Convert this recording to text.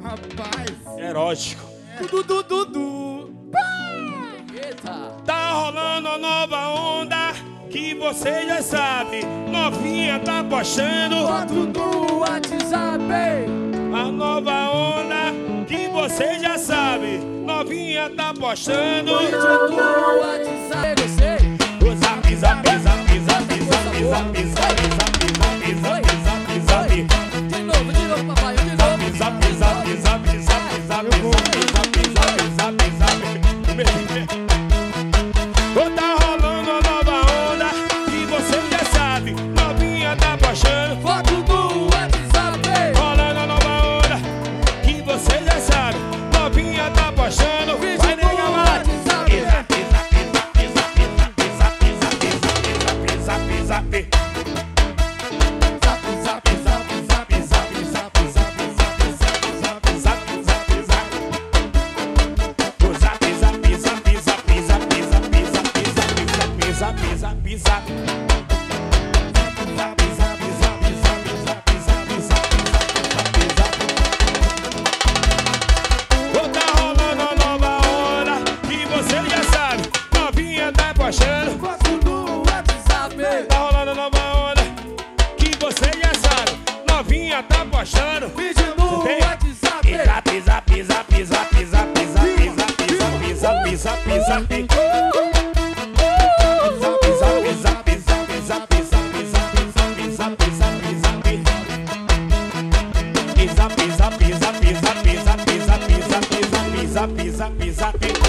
Rapaz. Erótico. Dudu. Eita. Tá rolando uma nova onda que você já sabe. Novinha tá postando Foto no WhatsApp. a nova onda que você já sabe. Novinha tá postando Vídeo no WhatsApp. Eu sei. o zap, zap, zap, zap, zap, zap, zap, zap, zap. De novo, papai. De novo. Zap, zap, zap, zap, zap, zap, zap, zap. Tá rolando uma nova onda que você já sabe. Novinha tá postando Foto no WhatsApp. rolando a nova onda que você já sabe. Novinha tá postando Vídeo vai no negar mais. WhatsApp. Foto no WhatsApp. Tá rolando nova onda que você já sabe. Novinha tá postando Vídeo no WhatsApp. Zap, zap, zap, zap, zap, zap, zap, zap, zap, zap. Zap, zap, zap, zap, zap, zap, zap, zap, zap, zap, zap, zap.